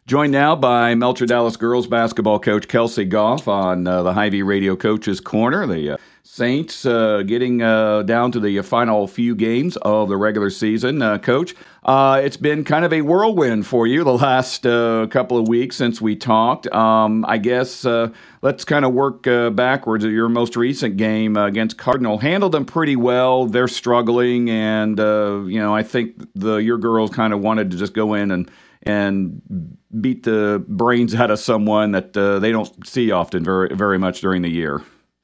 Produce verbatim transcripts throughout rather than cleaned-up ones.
Joined now by Melcher Dallas girls basketball coach Kelsey Goff on uh, the Hy-Vee Radio Coaches Corner. The uh, Saints uh, getting uh, down to the final few games of the regular season. Uh, Coach, uh, it's been kind of a whirlwind for you the last uh, couple of weeks since we talked. Um, I guess uh, let's kind of work uh, backwards. Your most recent game uh, against Cardinal handled them pretty well. They're struggling, and uh, you know I think the your girls kind of wanted to just go in and and beat the brains out of someone that uh, they don't see often very very much during the year.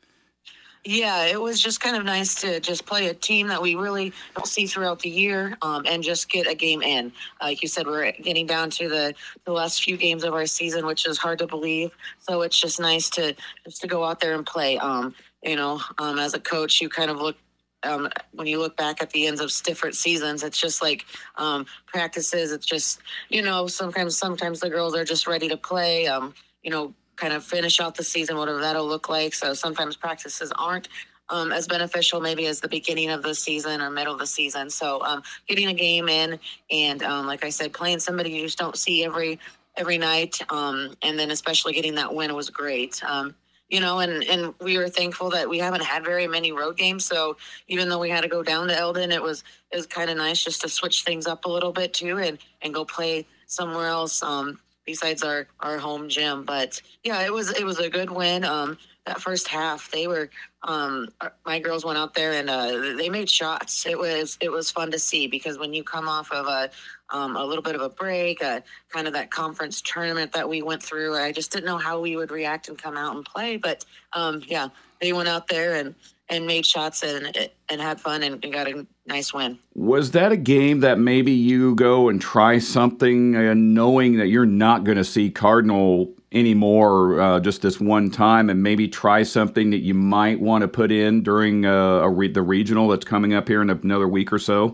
Yeah, it was just kind of nice to just play a team that we really don't see throughout the year um, and just get a game in. Like you said, we're getting down to the, the last few games of our season, which is hard to believe. So it's just nice to just to go out there and play. Um, you know, um, as a coach, you kind of look Um, when you look back at the ends of different seasons, it's just like um, practices. It's just, you know, sometimes sometimes the girls are just ready to play, um, you know, kind of finish out the season, whatever that'll look like. So sometimes practices aren't um, as beneficial maybe as the beginning of the season or middle of the season. So um, getting a game in and, um, like I said, playing somebody you just don't see every every night, um, and then especially getting that win was great. Um, You know, and, and we were thankful that we haven't had very many road games. So even though we had to go down to Eldon, it was it was kind of nice just to switch things up a little bit too, and, and go play somewhere else um, besides our, our home gym. But yeah, it was it was a good win. Um, that first half, they were um, my girls went out there and uh, they made shots. It was it was fun to see because when you come off of a um, a little bit of a break, uh, kind of that conference tournament that we went through, I just didn't know how we would react and come out and play. But um, yeah, they went out there and, and made shots and and had fun and, and got a nice win. Was that a game that maybe you go and try something uh, knowing that you're not going to see Cardinal anymore uh, just this one time, and maybe try something that you might want to put in during uh, a re- the regional that's coming up here in another week or so?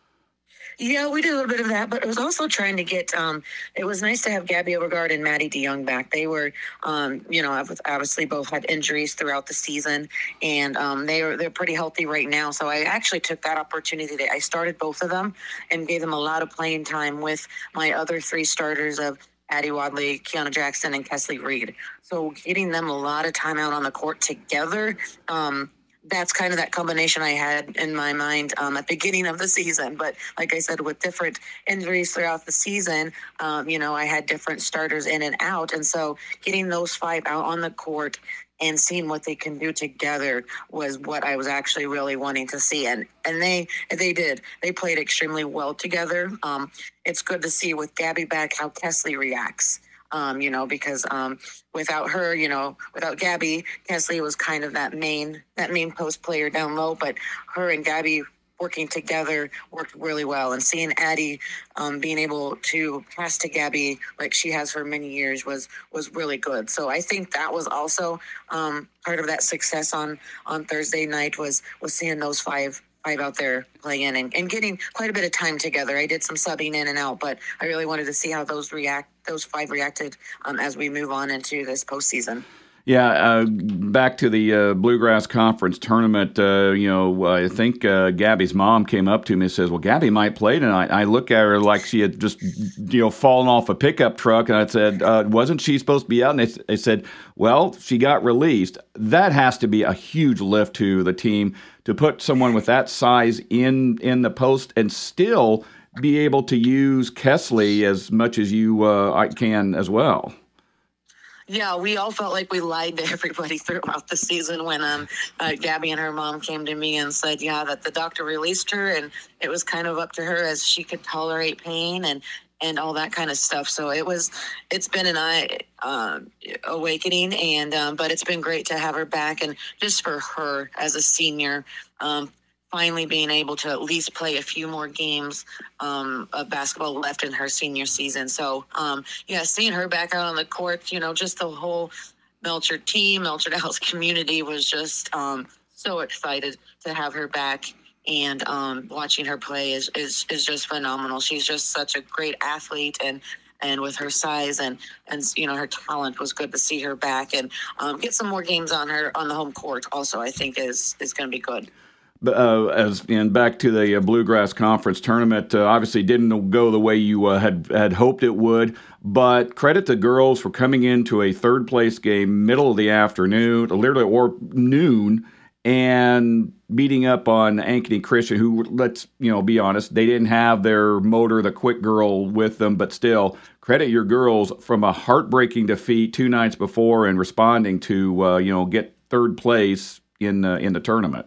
Yeah, we did a little bit of that, but it was also trying to get, um, it was nice to have Gabby Overgaard and Maddie DeYoung back. They were, um, you know, obviously both had injuries throughout the season, and um, they are, they're pretty healthy right now. So I actually took that opportunity. That I started both of them and gave them a lot of playing time with my other three starters of Addie Wadley, Kiana Jackson, and Kesley Reed. So getting them a lot of time out on the court together, um, that's kind of that combination I had in my mind um, at the beginning of the season. But like I said, with different injuries throughout the season, um, you know, I had different starters in and out. And so getting those five out on the court and seeing what they can do together was what I was actually really wanting to see. And and they they did. They played extremely well together. Um, it's good to see with Gabby back how Kesley reacts. Um, you know, because um, without her, you know, without Gabby, Kesley was kind of that main that main post player down low. But her and Gabby working together worked really well. And seeing Addie um, being able to pass to Gabby like she has for many years was was really good. So I think that was also um, part of that success on on Thursday night was was seeing those five. five out there playing and, and getting quite a bit of time together. I did some subbing in and out, but I really wanted to see how those react, those five reacted um, as we move on into this postseason. Yeah, uh, back to the uh, Bluegrass Conference tournament, uh, you know, I think uh, Gabby's mom came up to me and says, well, Gabby might play tonight. I look at her like she had just, you know, fallen off a pickup truck. And I said, uh, wasn't she supposed to be out? And they, they said, well, she got released. That has to be a huge lift to the team to put someone with that size in, in the post and still be able to use Kesley as much as you uh, can as well. Yeah, we all felt like we lied to everybody throughout the season when um, uh, Gabby and her mom came to me and said, yeah, that the doctor released her and it was kind of up to her as she could tolerate pain and, and all that kind of stuff. So it was, it's been an eye uh, awakening, and um, but it's been great to have her back, and just for her as a senior, um, finally being able to at least play a few more games um, of basketball left in her senior season. So, um, yeah, seeing her back out on the court, you know, just the whole Melcher team, Melcher Dallas community was just um, so excited to have her back. And um, watching her play is, is, is just phenomenal. She's just such a great athlete, and and with her size and, and you know, her talent, was good to see her back and um, get some more games on her on the home court also, I think is, is going to be good. uh, as and back to the uh, Bluegrass Conference tournament, uh, obviously didn't go the way you uh, had had hoped it would. But credit to girls for coming into a third place game, middle of the afternoon, literally or noon, and beating up on Ankeny Christian, who, let's you know, be honest, they didn't have their motor, the quick girl with them, but still, credit your girls from a heartbreaking defeat two nights before and responding to, uh, you know, get third place in uh, in the tournament.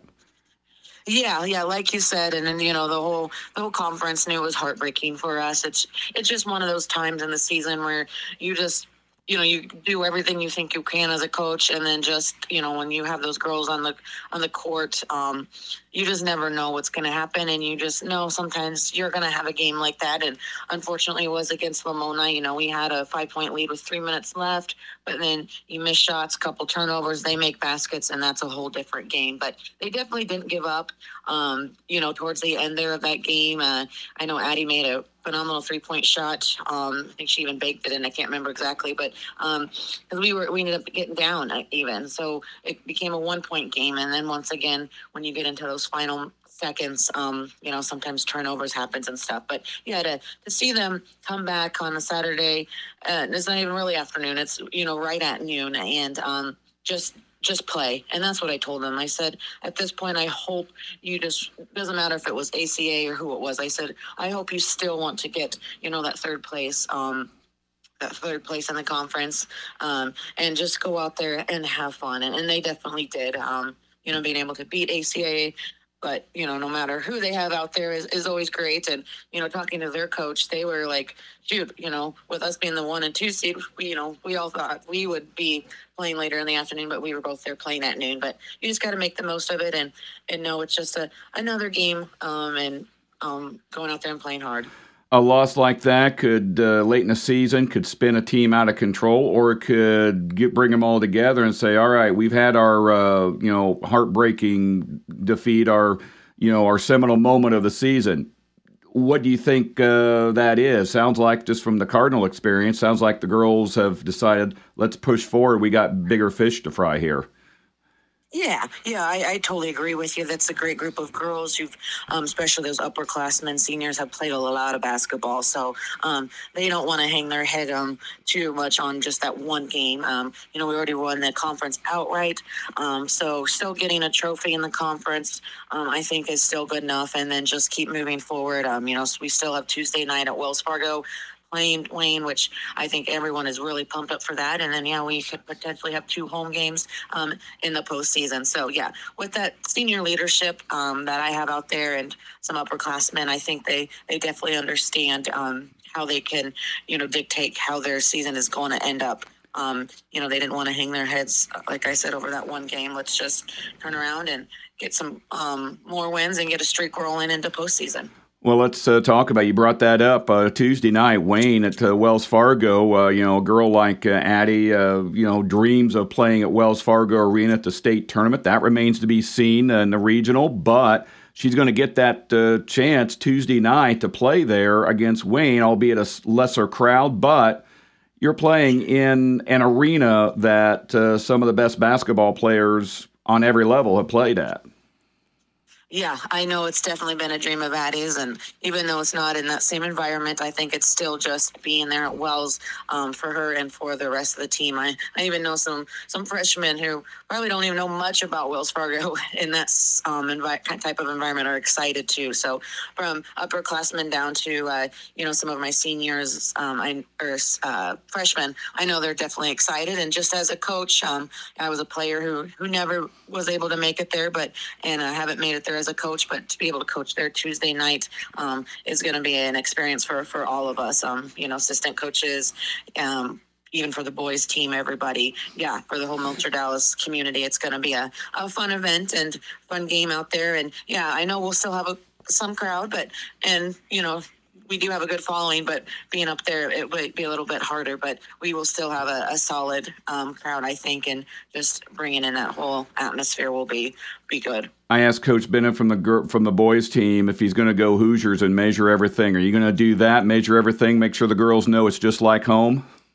Yeah, yeah, like you said, and then you know the whole the whole conference knew it was heartbreaking for us. It's it's just one of those times in the season where you just you know you do everything you think you can as a coach, and then just you know when you have those girls on the on the court, um, you just never know what's going to happen, and you just know sometimes you're going to have a game like that. And unfortunately, it was against Lamona. You know, we had a five point lead with three minutes left, but then you miss shots, couple turnovers, they make baskets, and that's a whole different game. But they definitely didn't give up. Um, you know, towards the end there of that game, uh, I know Addie made a phenomenal three-point shot. Um, I think she even baked it in. I can't remember exactly, but um, because we were we ended up getting down even, so it became a one-point game. And then once again, when you get into those final seconds, um, you know, sometimes turnovers happens and stuff. But yeah, to to see them come back on a Saturday, uh, it's not even really afternoon. It's you know right at noon, and um, just. just play. And that's what I told them. I said, at this point, I hope you just, doesn't matter if it was A C A or who it was. I said, I hope you still want to get, you know, that third place, um, that third place in the conference, um, and just go out there and have fun. And, and they definitely did, um, you know, being able to beat A C A. But, you know, no matter who they have out there is, is always great. And, you know, talking to their coach, they were like, shoot, you know, with us being the one and two seed, we, you know, we all thought we would be playing later in the afternoon, but we were both there playing at noon. But you just got to make the most of it and, and know it's just a another game um, and um, going out there and playing hard. A loss like that could, uh, late in the season, could spin a team out of control, or it could get, bring them all together and say, all right, we've had our, uh, you know, heartbreaking defeat, our, you know, our seminal moment of the season. What do you think uh, that is? Sounds like, just from the Cardinal experience, sounds like the girls have decided, let's push forward. We got bigger fish to fry here. Yeah, yeah, I, I totally agree with you. That's a great group of girls who've, um, especially those upperclassmen, seniors, have played a lot of basketball. So um, they don't want to hang their head um, too much on just that one game. Um, you know, we already won the conference outright. Um, so still getting a trophy in the conference, um, I think, is still good enough. And then just keep moving forward. Um, you know, so we still have Tuesday night at Wells Fargo. Playing Wayne, which I think everyone is really pumped up for that. And then, yeah, we could potentially have two home games um, in the postseason. So, yeah, with that senior leadership um, that I have out there and some upperclassmen, I think they, they definitely understand um, how they can, you know, dictate how their season is going to end up. Um, you know, they didn't want to hang their heads, like I said, over that one game. Let's just turn around and get some um, more wins and get a streak rolling into postseason. Well, let's uh, talk about, you brought that up, uh, Tuesday night, Wayne at uh, Wells Fargo. Uh, you know, a girl like uh, Addie, uh, you know, dreams of playing at Wells Fargo Arena at the state tournament. That remains to be seen in the regional, but she's going to get that uh, chance Tuesday night to play there against Wayne, albeit a lesser crowd, but you're playing in an arena that uh, some of the best basketball players on every level have played at. Yeah, I know it's definitely been a dream of Addie's, and even though it's not in that same environment, I think it's still just being there at Wells um, for her and for the rest of the team. I, I even know some some freshmen who probably don't even know much about Wells Fargo in that um, envi- type of environment are excited too. So from upperclassmen down to uh, you know some of my seniors um, I, or uh, freshmen, I know they're definitely excited. And just as a coach, um, I was a player who who never was able to make it there, but and I haven't made it there as a coach, but to be able to coach there Tuesday night um, is going to be an experience for, for all of us, um, you know, assistant coaches, um, even for the boys team, everybody. Yeah, for the whole Melcher Dallas community, it's going to be a, a fun event and fun game out there. And yeah, I know we'll still have a, some crowd, but, and, you know, we do have a good following, but being up there, it would be a little bit harder, but we will still have a, a solid um, crowd, I think, and just bringing in that whole atmosphere will be be good. I asked Coach Bennett from the from the boys team if he's going to go Hoosiers and measure everything. Are you going to do that, measure everything, make sure the girls know it's just like home?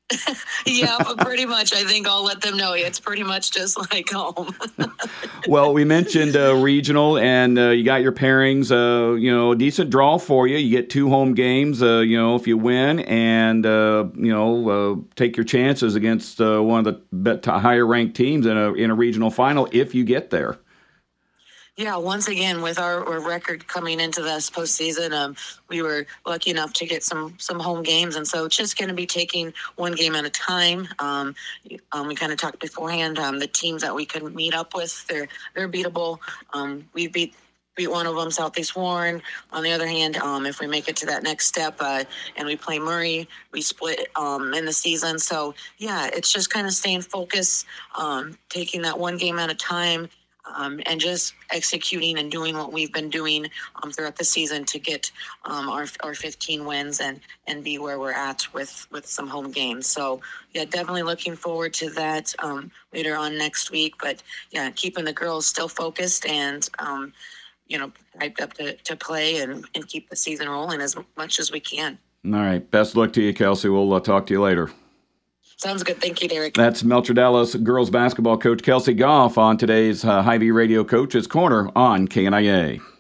Yeah, but pretty much, I think I'll let them know it's pretty much just like home. Well, we mentioned uh, regional, and uh, you got your pairings. Uh, you know, a decent draw for you. You get two home games. Uh, you know, if you win, and uh, you know, uh, take your chances against uh, one of the higher ranked teams in a in a regional final if you get there. Yeah, once again, with our, our record coming into this postseason, um, we were lucky enough to get some some home games, and so it's just going to be taking one game at a time. Um, um, we kind of talked beforehand. Um, the teams that we could meet up with, they're they're beatable. Um, we beat beat one of them, Southeast Warren. On the other hand, um, if we make it to that next step uh, and we play Murray, we split um, in the season. So yeah, it's just kind of staying focused, um, taking that one game at a time. Um, and just executing and doing what we've been doing um, throughout the season to get um, our our fifteen wins and and be where we're at with with some home games. So yeah, definitely looking forward to that um, later on next week. But yeah, keeping the girls still focused and um, you know hyped up to, to play and, and keep the season rolling as much as we can. All right, best luck to you, Kelsey. We'll uh, talk to you later. Sounds good. Thank you, Derek. That's Melcher Dallas girls basketball coach Kelsey Goff on today's uh, Hy-Vee Radio Coaches Corner on K N I A.